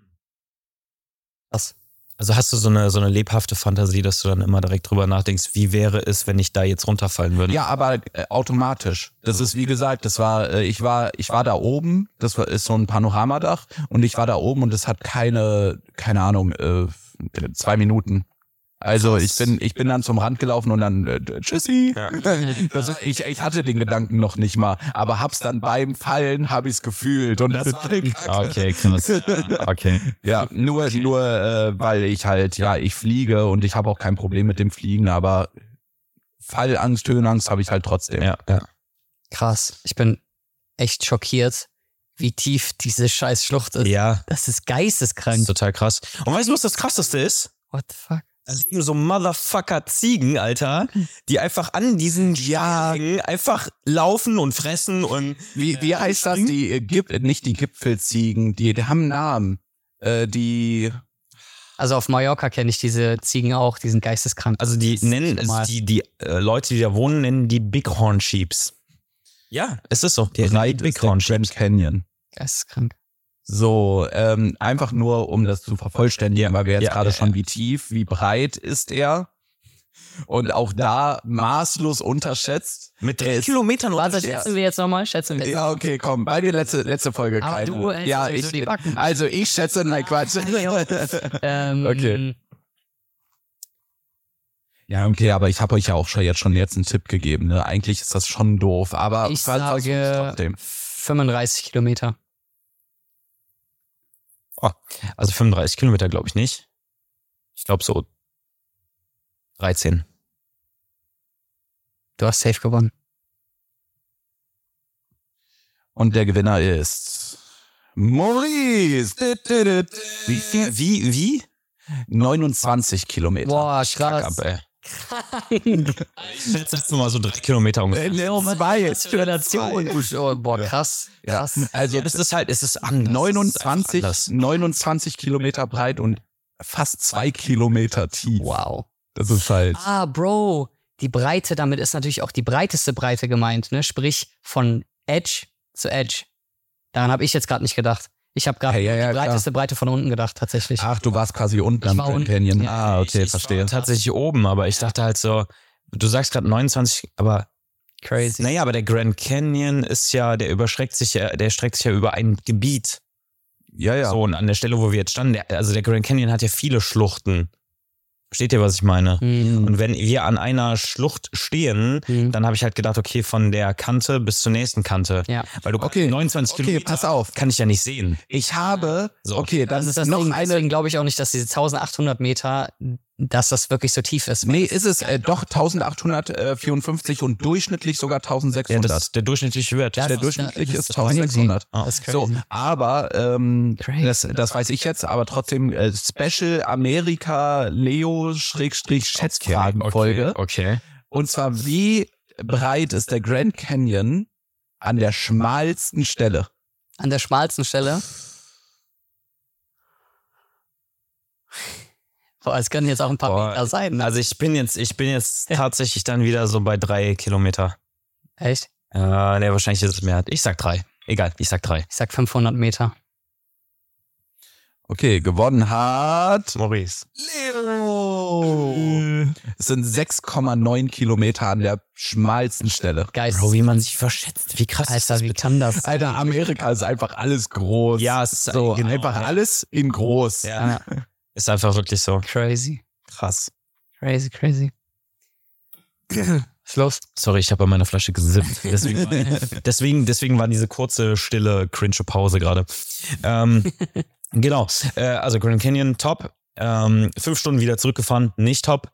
Was? Also hast du so eine, so eine lebhafte Fantasie, dass du dann immer direkt drüber nachdenkst, wie wäre es, wenn ich da jetzt runterfallen würde? Ja, aber äh, automatisch. Das ist, wie gesagt, das war, äh, ich war, ich war da oben, das war, ist so ein Panoramadach und ich war da oben und es hat keine, keine Ahnung, äh, zwei Minuten. Also ich bin, ich bin dann zum Rand gelaufen und dann äh, tschüssi. Ja. Das, ich, ich hatte den Gedanken noch nicht mal, aber hab's dann beim Fallen, hab ich's gefühlt und das war okay, krass. Okay. Ja, nur, nur äh, weil ich halt, ja, ich fliege und ich habe auch kein Problem mit dem Fliegen, aber Fallangst, Höhenangst habe ich halt trotzdem. Ja, ja. Krass. Ich bin echt schockiert, wie tief diese scheiß Schlucht ist. Ja. Das ist geisteskrank. Das ist total krass. Und weißt du, was das Krasseste ist? What the fuck? Da liegen so Motherfucker Ziegen, Alter, die einfach an diesen Jagen einfach laufen und fressen und Wie, wie heißt das? Die äh, Gip, nicht die Gipfelziegen, die, die haben einen Namen. Äh, die. Also auf Mallorca kenne ich diese Ziegen auch, die sind geisteskrank. also die Das ist nennen normal. es die die äh, Leute, die da wohnen, nennen die Bighorn Sheeps. Ja, es ist so. Die, die Breit ist der Bighorn Grand Sheeps. Canyon. Geisteskrank. So, ähm, einfach nur, um das zu vervollständigen, weil wir jetzt Ja, gerade ja, schon, ja. wie tief, wie breit ist er? Und auch da maßlos unterschätzt. Mit Der drei ist- Kilometern Warte, Unterschied. schätzen wir jetzt nochmal? Schätzen wir. Ja, okay, komm, bei dir letzte, letzte Folge Aber keine. du hältst ja, sowieso ich, die Backen. also ich schätze, nein, Quatsch. Ähm, Okay. Ja, okay, aber ich habe euch ja auch schon jetzt schon jetzt einen Tipp gegeben, ne? Eigentlich ist das schon doof, aber Ich was- was- sage trotzdem. fünfunddreißig Kilometer. Oh, also fünfunddreißig Kilometer glaube ich nicht. Ich glaube so dreizehn. Du hast safe gewonnen. Und der Gewinner ist Maurice. Wie, wie, wie? neunundzwanzig Kilometer. Boah, Kack krass. ab, ey. Ich schätze jetzt mal so drei Kilometer ungefähr. Was für eine Nation. Oh, boah, krass. Krass. Also Ja, das ist halt, es ist anders. neunundzwanzig, Es ist einfach neunundzwanzig Kilometer breit und fast zwei Kilometer tief. Wow. Das ist halt. Ah, Bro, die Breite, damit ist natürlich auch die breiteste Breite gemeint, ne? Sprich von Edge zu Edge. Daran habe ich jetzt gerade nicht gedacht. Ich habe gerade Hey, ja, ja, die klar. breiteste Breite von unten gedacht, tatsächlich. Ach, du warst quasi unten Ich am war Grand unten, Canyon. ja. Ah, okay, Ich verstehe. war tatsächlich oben, aber ich dachte halt so, du sagst gerade neunundzwanzig, aber Crazy. naja, aber der Grand Canyon ist ja, der überstreckt sich ja, der streckt sich ja über ein Gebiet. Ja, ja. So, und an der Stelle, wo wir jetzt standen, der, also der Grand Canyon hat ja viele Schluchten. Versteht ihr, was ich meine? Mhm. Und wenn wir an einer Schlucht stehen, Mhm. dann habe ich halt gedacht, okay, von der Kante bis zur nächsten Kante. Ja. Weil du Okay. neunundzwanzig Okay, Kilometer pass auf. kann ich ja nicht sehen. Ich habe, So. okay, das, Das ist ist das noch Ding. eine. Deswegen glaube ich auch nicht, dass diese eintausendachthundert Meter dass das wirklich so tief ist. Nee, ist es äh, doch eintausendachthundertvierundfünfzig und durchschnittlich sogar Ja, eintausendsechshundert. das ist der durchschnittliche Wert. Das der ist- durchschnittliche das ist ist eintausendsechshundert. Ah. Das ist So, crazy. aber ähm, Crazy. das, das weiß ich jetzt, aber trotzdem äh, Special Amerika Leo Schrägstrich Schätzfragenfolge. Okay, okay. Und zwar, wie breit ist der Grand Canyon an der schmalsten Stelle? An der schmalsten Stelle. Boah, es können jetzt auch ein paar Boah, Meter sein. Ne? Also ich bin jetzt, ich bin jetzt tatsächlich dann wieder so bei drei Kilometer. Echt? Äh, ne, wahrscheinlich ist es mehr. Ich sag drei. Egal, ich sag drei. Ich sag fünfhundert Meter. Okay, gewonnen hat Maurice. Leo. Es sind sechs Komma neun Kilometer an der schmalsten Stelle. Geist. Bro, wie man sich verschätzt. Wie krass ist Alter, das wie bitte? kann das? Alter, Amerika ist einfach alles groß. Ja, es ist so genau, einfach ja. alles in groß. Ja. Ja, Ist einfach wirklich so. crazy. Krass. Crazy, crazy. Was los? Sorry, ich habe bei meiner Flasche gesippt. Deswegen, deswegen, deswegen war diese kurze, stille, cringe Pause gerade. Ähm, genau. Äh, also Grand Canyon, top. Ähm, fünf Stunden wieder zurückgefahren, nicht top.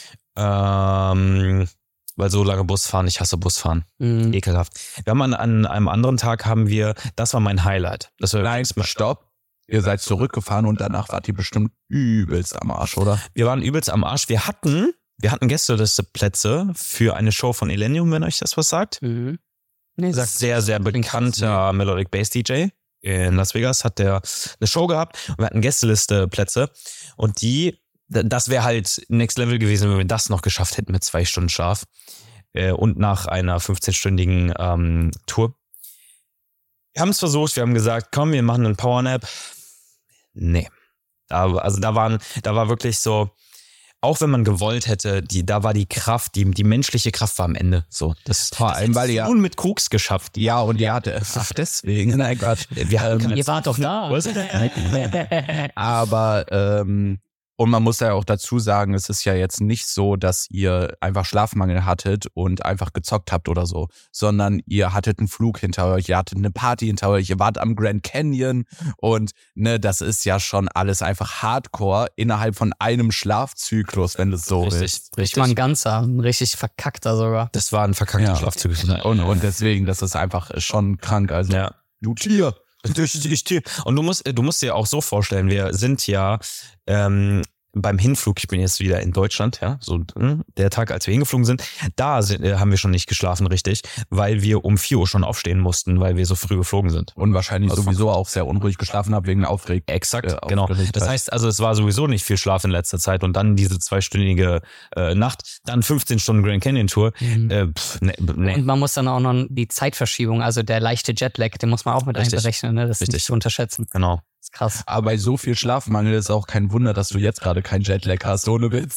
Ähm, weil so lange Busfahren, ich hasse Busfahren. Mhm. Ekelhaft. Wir haben an, an einem anderen Tag haben wir, das war mein Highlight. Das war Nein, stopp. Ihr seid zurückgefahren und danach wart ihr bestimmt übelst am Arsch, oder? Wir waren übelst am Arsch. Wir hatten, wir hatten Gästeliste-Plätze für eine Show von Illenium, wenn euch das was sagt. Mhm. Nee, sag Sehr, sehr bekannter Melodic Bass D J in Las Vegas hat der eine Show gehabt und wir hatten Gästeliste-Plätze und die, das wäre halt Next Level gewesen, wenn wir das noch geschafft hätten mit zwei Stunden Schlaf äh, und nach einer fünfzehnstündigen ähm, Tour. Wir haben es versucht, wir haben gesagt, komm, wir machen einen Powernap. Nee. Da, also da waren, da war wirklich so, auch wenn man gewollt hätte, die, da war die Kraft, die, die menschliche Kraft war am Ende. So, das Vor allem, weil ihr nun mit Koks geschafft. ja und ihr hatte ach deswegen, nein Gott. Wir hatten keine Ihr wart doch da. Was? Aber ähm, und man muss ja auch dazu sagen, es ist ja jetzt nicht so, dass ihr einfach Schlafmangel hattet und einfach gezockt habt oder so, sondern ihr hattet einen Flug hinter euch, ihr hattet eine Party hinter euch, ihr wart am Grand Canyon und ne, das ist ja schon alles einfach Hardcore innerhalb von einem Schlafzyklus, wenn du es so Richtig, willst. Ich war ein ganzer, ein richtig verkackter sogar. Das war ein verkackter Ja. Schlafzug. Und, und deswegen, das ist einfach schon krank. Also Ja. du Tier. Und du musst, du musst dir auch so vorstellen, wir sind ja ähm, beim Hinflug, ich bin jetzt wieder in Deutschland, ja, so hm, der Tag, als wir hingeflogen sind, da sind, äh, haben wir schon nicht geschlafen richtig, weil wir um vier Uhr schon aufstehen mussten, weil wir so früh geflogen sind. Und wahrscheinlich Also sowieso auch sehr unruhig geschlafen habt wegen Aufreg. Exakt, äh, genau. Aufgeregtheit. Das heißt also, es war sowieso nicht viel Schlaf in letzter Zeit und dann diese zweistündige äh, Nacht, dann fünfzehn Stunden Grand Canyon Tour. Mhm. Äh, pff, ne, ne. Und man muss dann auch noch die Zeitverschiebung, also der leichte Jetlag, den muss man auch mit Richtig. einberechnen, ne? Das ist Richtig. nicht zu unterschätzen. Genau. Das ist krass. Aber bei so viel Schlafmangel ist auch kein Wunder, dass du jetzt gerade keinen Jetlag hast, ohne Witz.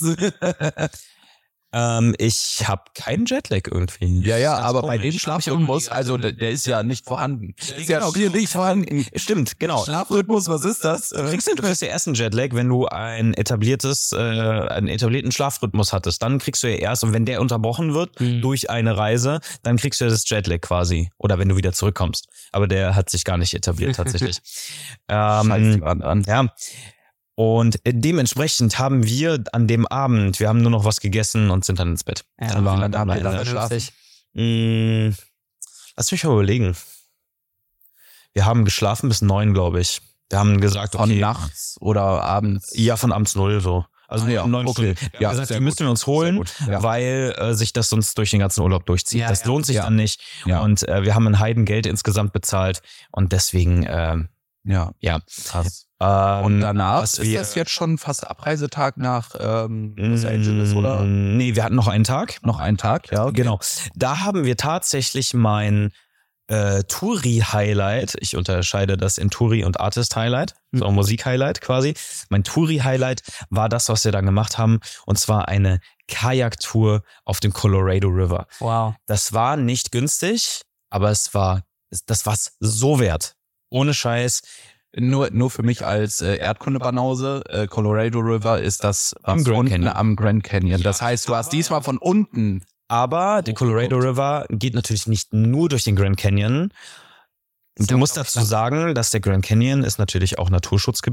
Ähm, ich habe keinen Jetlag irgendwie. ja, ja, Ganz aber bei komisch. dem Schlafrhythmus, also der, der ist ja nicht vorhanden. Ist ja Genau. hier nicht vorhanden. Stimmt, genau. Schlafrhythmus, was ist das? Du kriegst du erst den ersten Jetlag, wenn du ein etabliertes, äh, einen etablierten Schlafrhythmus hattest. Dann kriegst du ja erst, und wenn der unterbrochen wird Mhm. durch eine Reise, dann kriegst du ja das Jetlag quasi. Oder wenn du wieder zurückkommst. Aber der hat sich gar nicht etabliert tatsächlich. Scheiß ähm, grad an. ja. Und dementsprechend haben wir an dem Abend, wir haben nur noch was gegessen und sind dann ins Bett. Ja, dann war, dann dann habt war, ihr dann vernünftig. Mh, lass mich mal überlegen. Wir haben geschlafen bis neun, glaube ich. Wir haben gesagt, Von okay, nachts oder abends. ja, von abends null so. Also Ah, ja, neun okay. Stunden. Wir Ja, haben gesagt, sehr die müssen gut. wir uns holen, Sehr gut, ja. weil äh, sich das sonst durch den ganzen Urlaub durchzieht. Ja, das ja. lohnt sich Ja. dann nicht. Ja. Und äh, wir haben ein Heidengeld insgesamt bezahlt und deswegen, ähm, Ja, ja. krass. Ähm, Und danach was ist wir- das jetzt schon fast Abreisetag nach ähm, Los Angeles, Mm, oder? Nee, wir hatten noch einen Tag. Noch einen Tag, ja. Okay. Genau. Da haben wir tatsächlich mein äh, Touri-Highlight. Ich unterscheide das in Touri und Artist-Highlight. So ein Musik-Highlight quasi. Mein Touri-Highlight war das, was wir dann gemacht haben. Und zwar eine Kajak-Tour auf dem Colorado River. Wow. Das war nicht günstig, aber es war, es- das war's so wert. Ohne Scheiß. Nur, nur für mich als äh, Erdkunde-Banause, äh, Colorado River ist das was Am Grand unten Canyon. am Grand Canyon. Das heißt, du hast diesmal von unten. Aber der Colorado River geht natürlich nicht nur durch den Grand Canyon. Du musst dazu sagen, dass der Grand Canyon ist natürlich auch Naturschutzgebiet.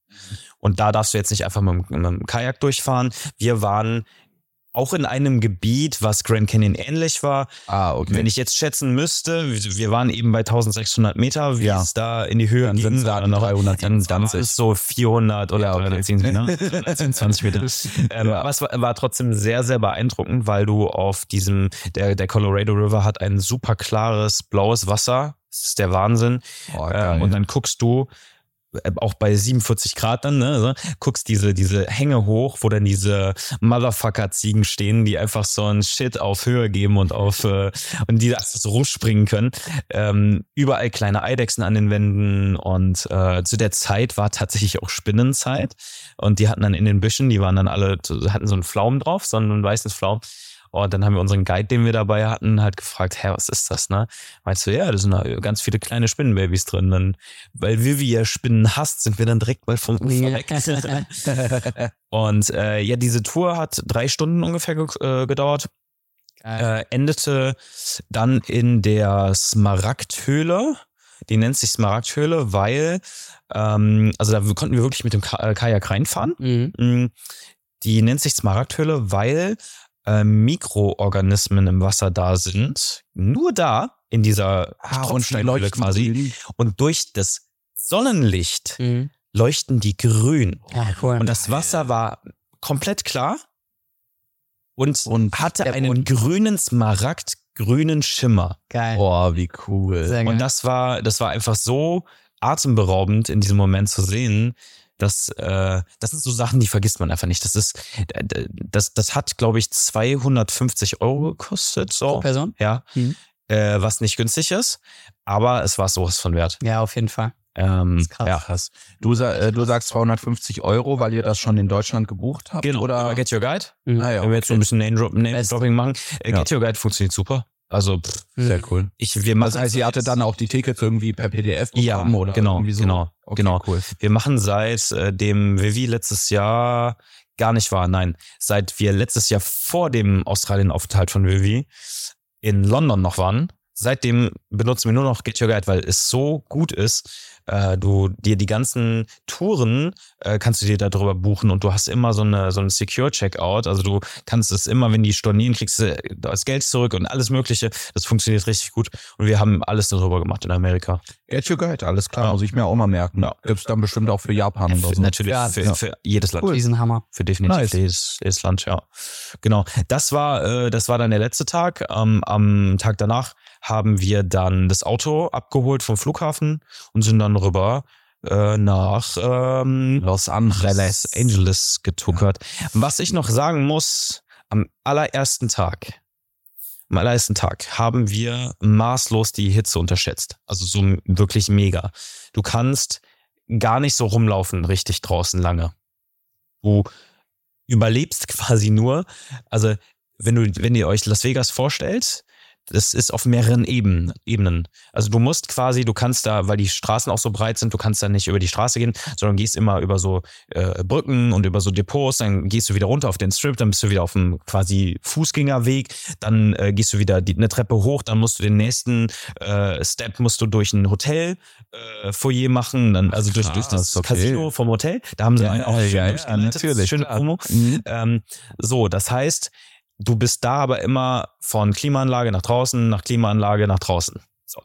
Und da darfst du jetzt nicht einfach mit dem, mit dem Kajak durchfahren. Wir waren auch in einem Gebiet, was Grand Canyon ähnlich war. Ah, okay. Wenn ich jetzt schätzen müsste, wir waren eben bei tausendsechshundert Meter, wie Ja. es da in die Höhe Dann ging, sind's da noch dann, dann ist es so vierhundert oder Ja, okay. dreihundertzwanzig Meter. ähm, Ja. Aber es war, war trotzdem sehr, sehr beeindruckend, weil du auf diesem, der, der Colorado River hat ein super klares, blaues Wasser. Das ist der Wahnsinn. Oh, ähm, und dann guckst du, auch bei siebenundvierzig Grad dann, ne, so, guckst diese, diese Hänge hoch, wo dann diese Motherfucker-Ziegen stehen, die einfach so ein Shit auf Höhe geben und auf, äh, und die so rumspringen können. Ähm, überall kleine Eidechsen an den Wänden und äh, zu der Zeit war tatsächlich auch Spinnenzeit und die hatten dann in den Büschen, die waren dann alle, hatten so einen Pflaumen drauf, so einen weißen Pflaumen. Und dann haben wir unseren Guide, den wir dabei hatten, halt gefragt, hä, was ist das, ne? Meinst du, ja, da sind da ganz viele kleine Spinnenbabys drin. Dann, weil Vivi ja Spinnen hasst, sind wir dann direkt mal vom Ufer weg. Und äh, ja, diese Tour hat drei Stunden ungefähr ge äh, gedauert. Äh, endete dann in der Smaragdhöhle. Die nennt sich Smaragdhöhle, weil, ähm, also da konnten wir wirklich mit dem Ka Kajak reinfahren. Mhm. Die nennt sich Smaragdhöhle, weil Mikroorganismen im Wasser da sind, nur da in dieser Ah, und Tropfsteinhöhle quasi. Und durch das Sonnenlicht Mhm. leuchten die grün. Ja, cool. Und das Wasser war komplett klar und, Und hatte der einen Boden. grünen Smaragdgrünen Schimmer. Geil. Oh, wie cool. Sehr geil. Und das war, das war einfach so atemberaubend in diesem Moment zu sehen. Das, äh, das sind so Sachen, die vergisst man einfach nicht. Das ist, das, das hat, glaube ich, zweihundertfünfzig Euro gekostet. So. Pro Person? Ja. Mhm. Äh, was nicht günstig ist, aber es war sowas von wert. Ja, auf jeden Fall. Ähm, ist krass. Ja. Krass. Du, sa äh, du sagst zweihundertfünfzig Euro, weil ihr das schon in Deutschland gebucht habt? Genau. Oder? Get Your Guide. Mhm. Ah, ja, Wenn wir jetzt so ein bisschen Name-Dropping Name Best. machen. Äh, Ja. Get Your Guide funktioniert super. Also, pff, Sehr cool. ich, wir machen Das heißt, ihr hattet dann auch die Tickets irgendwie per P D F Ja, bekommen oder genau, irgendwie so? genau, Okay, genau. cool. Wir machen seit äh, dem Vivi letztes Jahr gar nicht wahr, nein. Seit wir letztes Jahr vor dem Australien-Aufenthalt von Vivi in London noch waren, seitdem benutzen wir nur noch Get Your Guide, weil es so gut ist. Äh, du dir die ganzen Touren äh, kannst du dir darüber buchen und du hast immer so eine so ein Secure Checkout. Also du kannst es immer, wenn die stornieren, kriegst du das Geld zurück und alles Mögliche. Das funktioniert richtig gut und wir haben alles darüber gemacht in Amerika. Get Your Guide, alles klar, Ja. muss ich mir auch mal merken. Ja. Gibt's dann bestimmt auch für Japan oder Für, so. natürlich Ja, für, ja. für jedes Land. Riesenhammer. Für definitiv Nice. jedes, jedes Land, ja. Genau. Das war, äh, das war dann der letzte Tag. Ähm, am Tag danach haben wir dann das Auto abgeholt vom Flughafen und sind dann rüber äh, nach ähm, Los Angeles. Los Angeles getuckert. Was ich noch sagen muss, am allerersten Tag, am allerersten Tag haben wir maßlos die Hitze unterschätzt. Also so wirklich mega. Du kannst gar nicht so rumlaufen richtig draußen lange. Du überlebst quasi nur, also wenn du, wenn ihr euch Las Vegas vorstellt, das ist auf mehreren Ebenen, Ebenen. Also du musst quasi, du kannst da, weil die Straßen auch so breit sind, du kannst da nicht über die Straße gehen, sondern gehst immer über so äh, Brücken und über so Depots, dann gehst du wieder runter auf den Strip, dann bist du wieder auf dem quasi Fußgängerweg, dann äh, gehst du wieder die, eine Treppe hoch, dann musst du den nächsten äh, Step musst du durch ein Hotel äh, Foyer machen, dann also durch, durch das okay. Casino vom Hotel. Da haben sie Ja, einen auch ja, schön ja, durchgeleitet. natürlich, Schöne klar. Promo. Mhm. Ähm, so, das heißt, du bist da aber immer von Klimaanlage nach draußen, nach Klimaanlage nach draußen. So.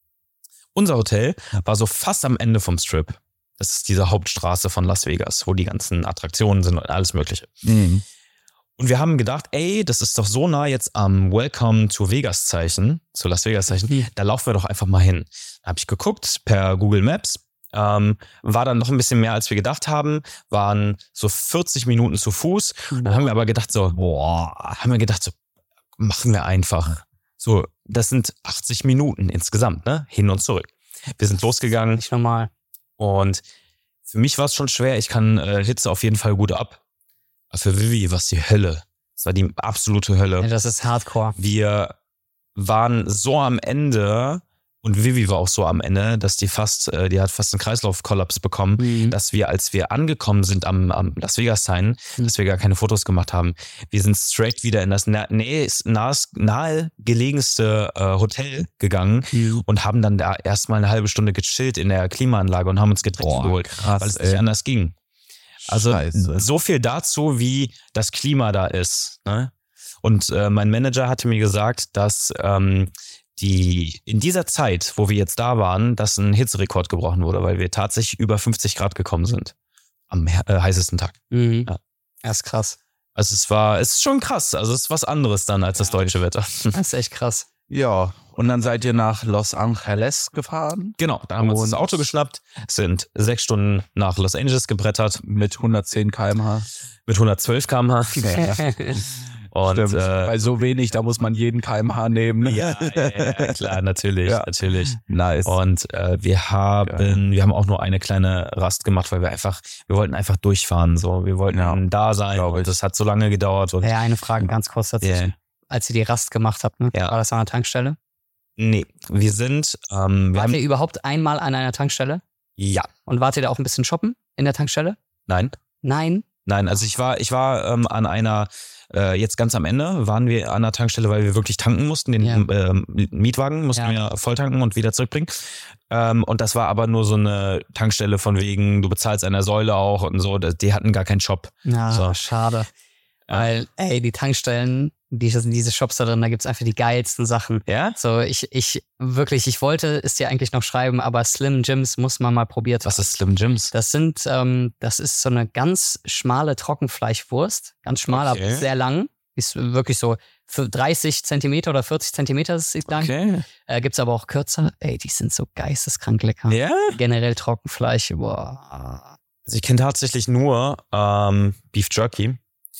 Unser Hotel war so fast am Ende vom Strip. Das ist diese Hauptstraße von Las Vegas, wo die ganzen Attraktionen sind und alles Mögliche. Mhm. Und wir haben gedacht, ey, das ist doch so nah jetzt am Welcome to Vegas Zeichen, zu Las Vegas Zeichen, Mhm. da laufen wir doch einfach mal hin. Da habe ich geguckt per Google Maps. Ähm, war dann noch ein bisschen mehr, als wir gedacht haben, waren so vierzig Minuten zu Fuß. Und dann haben wir aber gedacht so, boah, haben wir gedacht so, machen wir einfach. So, das sind achtzig Minuten insgesamt, ne, hin und zurück. Wir sind losgegangen Nicht normal. und für mich war es schon schwer. Ich kann äh, Hitze auf jeden Fall gut ab. Aber für Vivi war es die Hölle. Es war die absolute Hölle. Ja, das ist Hardcore. Wir waren so am Ende und Vivi war auch so am Ende, dass die fast, äh, die hat fast einen Kreislaufkollaps bekommen, Mhm. dass wir, als wir angekommen sind am, am Las Vegas Sign, Mhm. dass wir gar keine Fotos gemacht haben. Wir sind straight wieder in das nahe, nahe, nahe gelegenste äh, Hotel gegangen Mhm. und haben dann da erstmal eine halbe Stunde gechillt in der Klimaanlage und haben uns Getränke Boah, geholt, krass, weil es nicht ey. anders ging. Also Scheiße. so viel dazu, wie das Klima da ist. Ne? Und äh, mein Manager hatte mir gesagt, dass ähm, die in dieser Zeit, wo wir jetzt da waren, dass ein Hitzerekord gebrochen wurde, weil wir tatsächlich über fünfzig Grad gekommen sind. Am äh, heißesten Tag. Mhm. Ja. Das ist krass. Also es war, es ist schon krass. Also es ist was anderes dann als das deutsche Wetter. Das ist echt krass. Ja, und dann seid ihr nach Los Angeles gefahren Genau, da haben wir uns das Und- Auto geschnappt, sind sechs Stunden nach Los Angeles gebrettert mit hundertzehn Kilometer pro Stunde. mit hundertzwölf Kilometer pro Stunde. Und Stimmt. äh, Bei so wenig, da muss man jeden Kilometer pro Stunde nehmen. Ne? ja, ja, ja, klar, natürlich, Ja. natürlich. Nice. Und äh, wir haben, Geil. wir haben auch nur eine kleine Rast gemacht, weil wir einfach, wir wollten einfach durchfahren, so, wir wollten Ja, da sein. glaub ich. Und das hat so lange gedauert. Und Ja, eine Frage ganz kurz dazu. Ja. Als ihr die Rast gemacht habt, ne? Ja. War das an der Tankstelle? nee, wir sind, ähm, wir Wart haben, ihr überhaupt einmal an einer Tankstelle? ja, Und wart ihr da auch ein bisschen shoppen in der Tankstelle? nein. Nein. Nein, also ich war, ich war ähm, an einer, äh, jetzt ganz am Ende waren wir an der Tankstelle, weil wir wirklich tanken mussten. Den Ja. ähm, Mietwagen mussten Ja. wir voll tanken und wieder zurückbringen. Ähm, und das war aber nur so eine Tankstelle von wegen, du bezahlst an der Säule auch und so. Die hatten gar keinen Shop. Ja, So. schade. Weil, ey, die Tankstellen, die, diese Shops da drin, da gibt's einfach die geilsten Sachen. Ja? So, ich, ich, wirklich, ich wollte es dir eigentlich noch schreiben, aber Slim Jims muss man mal probiert Was haben. ist Slim Jims? Das sind, ähm, das ist so eine ganz schmale Trockenfleischwurst. Ganz schmal, Okay. aber sehr lang. Ist wirklich so für dreißig Zentimeter oder vierzig Zentimeter ist sie lang. Okay. Äh, gibt's aber auch kürzer. Ey, die sind so geisteskrank lecker. Ja? Generell Trockenfleisch, boah. Also ich kenne tatsächlich nur ähm, Beef Jerky.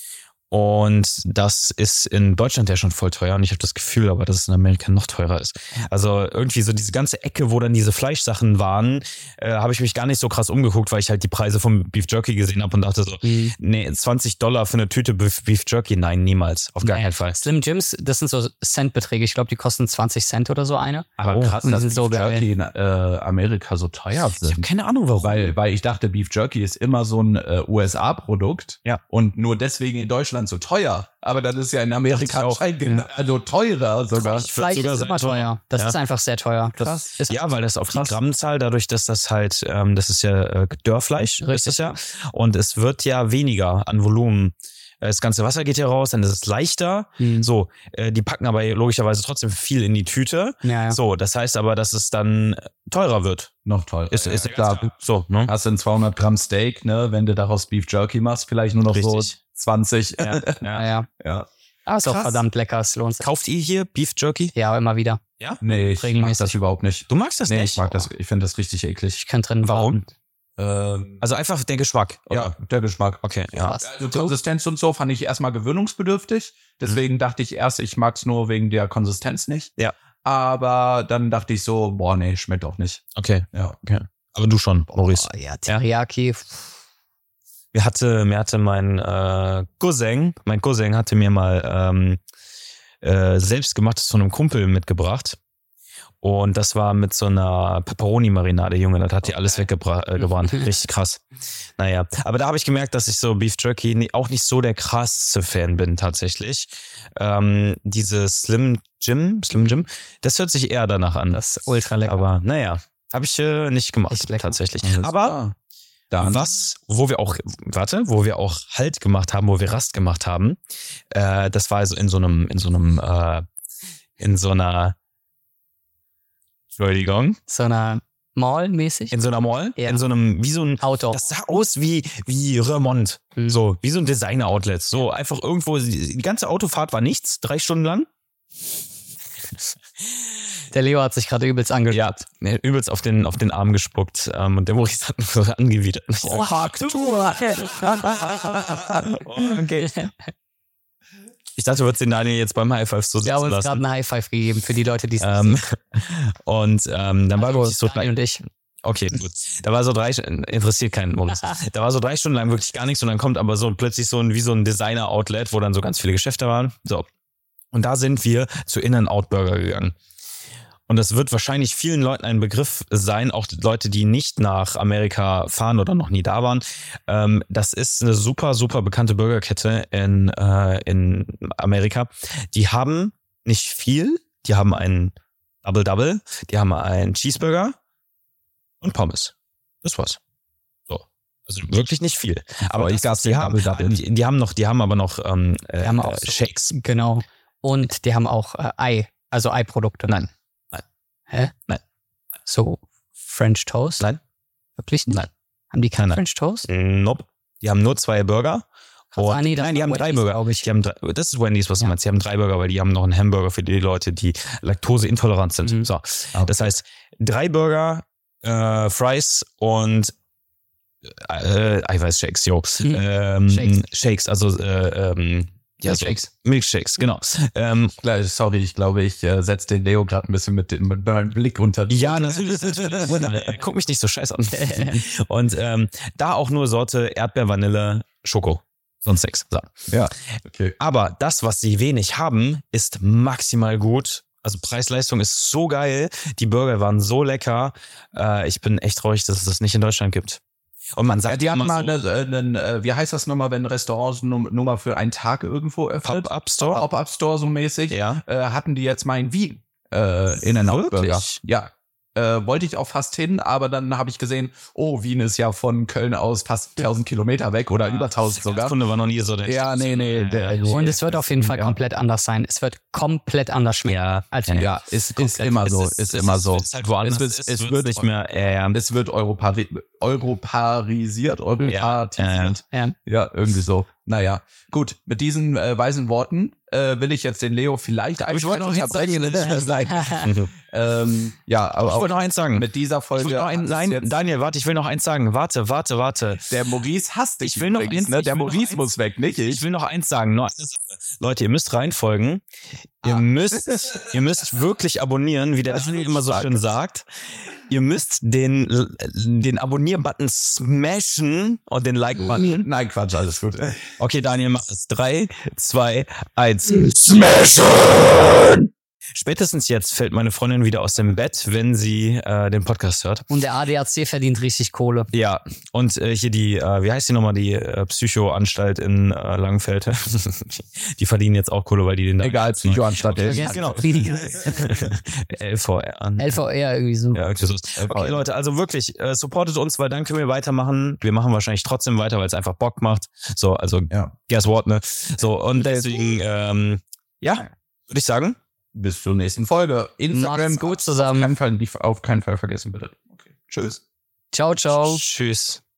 Und das ist in Deutschland ja schon voll teuer. Und ich habe das Gefühl, aber dass es in Amerika noch teurer ist. Also irgendwie so diese ganze Ecke, wo dann diese Fleischsachen waren, äh, habe ich mich gar nicht so krass umgeguckt, weil ich halt die Preise vom Beef Jerky gesehen habe und dachte so, Mhm. nee, zwanzig Dollar für eine Tüte Beef, Beef Jerky? Nein, niemals. Auf gar Nee. keinen Fall. Slim Jims, das sind so Centbeträge. Ich glaube, die kosten zwanzig Cent oder so eine. Aber Oh, krass, und die dass sind so Beef geil. Jerky in äh, Amerika so teuer Ich habe sind. keine Ahnung, warum. Weil, weil ich dachte, Beef Jerky ist immer so ein äh, U S A-Produkt Ja. und nur deswegen in Deutschland so teuer. Aber das ist ja in Amerika Dachte ich auch. anscheinend also teurer sogar. Ich würd Fleisch sogar ist sagen, immer teuer. Das Ja. ist einfach sehr teuer. Das Krass. ist Ja, weil das auf Krass. die Grammzahl, dadurch, dass das halt, ähm, das ist ja äh, Dörrfleisch, ist Richtig. das ja. Und es wird ja weniger an Volumen. Äh, Das ganze Wasser geht ja raus, dann ist es leichter. Hm. So, äh, die packen aber logischerweise trotzdem viel in die Tüte. Ja, ja. So, das heißt aber, dass es dann teurer wird. Noch teurer. Ist, ja, ist ja, klar. klar. So, ne? Hast du ein zweihundert Gramm Steak, ne? Wenn du daraus Beef Jerky machst, vielleicht nur noch Richtig. so zwanzig. Ja, Ja, ja. ja. ja. Aber ist auch Krass. verdammt lecker. Es lohnt sich. Kauft ihr hier Beef Jerky? Ja, immer wieder. Ja? Nee, ich mag Regelmäßig. das überhaupt nicht. Du magst das Nee, nicht? ich mag das, ich finde das richtig eklig. Ich könnte drin Warum? warten. Ähm, Also einfach der Geschmack. Oder? ja, der Geschmack. Okay, ja. Krass. Also Konsistenz und so fand ich erstmal gewöhnungsbedürftig. Deswegen dachte ich erst, ich mag's nur wegen der Konsistenz nicht. Ja. Aber dann dachte ich so, boah, nee, schmeckt auch nicht. Okay. Ja. Aber du schon, Maurice. Oh, ja, Teriyaki. Mir hatte, mir hatte mein äh, Cousin, mein Cousin hatte mir mal ähm, äh, selbstgemachtes von einem Kumpel mitgebracht. Und das war mit so einer Pepperoni-Marinade, Junge, das hat die alles weggebrannt. Äh, gebrannt. Richtig krass. Naja, aber da habe ich gemerkt, dass ich so Beef Jerky nie, auch nicht so der krasse Fan bin tatsächlich. Ähm, diese Slim Jim, Slim Jim, das hört sich eher danach an. Das ist ultra lecker. Aber naja, habe ich äh, nicht gemacht Echt lecker. tatsächlich. Alles Aber klar. Dann was, wo wir auch, warte, wo wir auch Halt gemacht haben, wo wir Rast gemacht haben, äh, das war also in so einem, in so einem, äh, in so einer, Entschuldigung, So eine Mall-mäßig. in so einer Mall, Ja. in so einem, wie so ein, Outdoor. das sah aus wie, wie Remont, Mhm. so, wie so ein Designer-Outlet, so einfach irgendwo, die die ganze Autofahrt war nichts, drei Stunden lang. Der Leo hat sich gerade übelst angeschaut. Ja, nee, übelst auf den, auf den Arm gespuckt, ähm, und der Maurice hat mich so angewidert. Oh, Okay. Ich dachte, du würdest den Daniel jetzt beim High Five so Wir haben sitzen uns gerade lassen. einen High Five gegeben für die Leute, die es Ähm, und ähm, dann war Also, wirklich so Daniel drei, und ich. okay, gut. Da war so drei, interessiert keinen Modus. Da war so drei Stunden lang wirklich gar nichts und dann kommt aber so plötzlich so ein, wie so ein Designer-Outlet, wo dann so ganz viele Geschäfte waren. So. Und da sind wir zu In-N-Out Burger gegangen. Und das wird wahrscheinlich vielen Leuten ein Begriff sein, auch Leute, die nicht nach Amerika fahren oder noch nie da waren. Ähm, das ist eine super, super bekannte Burgerkette in, äh, in Amerika. Die haben nicht viel, die haben einen Double-Double, die haben einen Cheeseburger und Pommes. Das war's. So. Also wirklich nicht viel. Aber ich das, gab's die, den haben, Double Double. die, die haben noch, die haben aber noch ähm, Die haben auch äh, so, Shakes. Genau. Und die haben auch äh, Ei, also Eiprodukte. Nein. Nein. Hä? Nein. So French Toast? Nein. Wirklich nicht? Nein. Haben die keinen Nein, nein. French Toast? Nope. Die haben nur zwei Burger. Krass. Und, Ah, nee, das nein, die war haben drei Wendy's, Burger. glaub ich. Die haben drei, das ist Wendy's, was du Ja. meinst. Die haben drei Burger, weil die haben noch einen Hamburger für die Leute, die laktoseintolerant sind. Mhm. So. Das heißt, drei Burger, äh, Fries und äh, Eiweißshakes, jo. Mhm. Ähm, Shakes. Shakes, also äh, ähm, ja, so, Milkshakes. Milkshakes, genau. Ähm, Gleich, Sorry, ich glaube, ich äh, setze den Leo gerade ein bisschen mit, dem- mit meinem Blick unter. ja, natürlich. Guck mich nicht so scheiße an. Und ähm, da auch nur Sorte Erdbeer, Vanille, Schoko. Sonst nix. So. Ja, okay. Aber das, was sie wenig haben, ist maximal gut. Also Preis-Leistung ist so geil. Die Burger waren so lecker. Äh, ich bin echt traurig, dass es das nicht in Deutschland gibt. Und man sagt Ja, die hatten immer mal, so, eine, eine, äh, wie heißt das nochmal, wenn Restaurants nur, nur mal für einen Tag irgendwo öffnet? Pop-Up Store. Pop-Up Store so mäßig. Ja. Äh, hatten die jetzt mal in Wien äh, in einer Wirklich? Burger. Ja. Äh, wollte ich auch fast hin, aber dann habe ich gesehen, oh, Wien ist ja von Köln aus fast tausend Kilometer weg oder über tausend sogar. Kunde war noch nie so der. Ja, nee, nee. Der, Ja. Und es wird auf jeden Fall Ja. komplett anders sein. Es wird komplett anders schmecken. Ja, als ja, Ja, ist, ist Komplett. immer so, Es ist, es immer so. Es ist halt woanders. Es wird- Es, es es wird- wird nicht mehr. Ja, ja. Es wird Europari europarisiert, europarisiert. Ja. Ja, irgendwie so. Naja, gut, mit diesen äh, weisen Worten äh, will ich jetzt den Leo vielleicht Ich wollte noch jetzt unterbrechen. ähm, ja, aber Ich auch wollte noch eins sagen. mit dieser Ich Folge. will noch ein, hat's nein, jetzt- Daniel, warte, ich will noch eins sagen. Warte, warte, warte. der Maurice hasst dich. Ich will noch übrigens, eins- ne? ich Der will noch Maurice eins- muss weg, nicht ich. Ich will noch eins sagen. Nur eine Sache. Leute, ihr müsst reinfolgen. Ihr Ah. müsst, ihr müsst wirklich abonnieren, wie der Daniel immer so schön sagt. Ihr müsst den, den Abonnier-Button smashen und den Like-Button. Nein, Quatsch, alles gut. Okay, Daniel, mach es. Drei, zwei, eins. Smashen! Spätestens jetzt fällt meine Freundin wieder aus dem Bett, wenn sie äh, den Podcast hört. Und der A D A C verdient richtig Kohle. Ja, und äh, hier die, äh, wie heißt die nochmal, die äh, Psychoanstalt in äh, Langenfeld. Die verdienen jetzt auch Kohle, weil die den da... Egal, Psychoanstalt. Vergessen. Genau. L L V R. V R irgendwie so. Ja, irgendwie so. Okay, Leute, also wirklich, äh, supportet uns, weil dann können wir weitermachen. Wir machen wahrscheinlich trotzdem weiter, weil es einfach Bock macht. So, also, Ja. guess what, ne? So, und deswegen, ähm, ja, würde ich sagen, Bis zur nächsten Folge. Instagram Macht's gut Auf zusammen. keinen Fall, auf keinen Fall vergessen, bitte. Okay. Tschüss. Ciao, ciao. tschüss.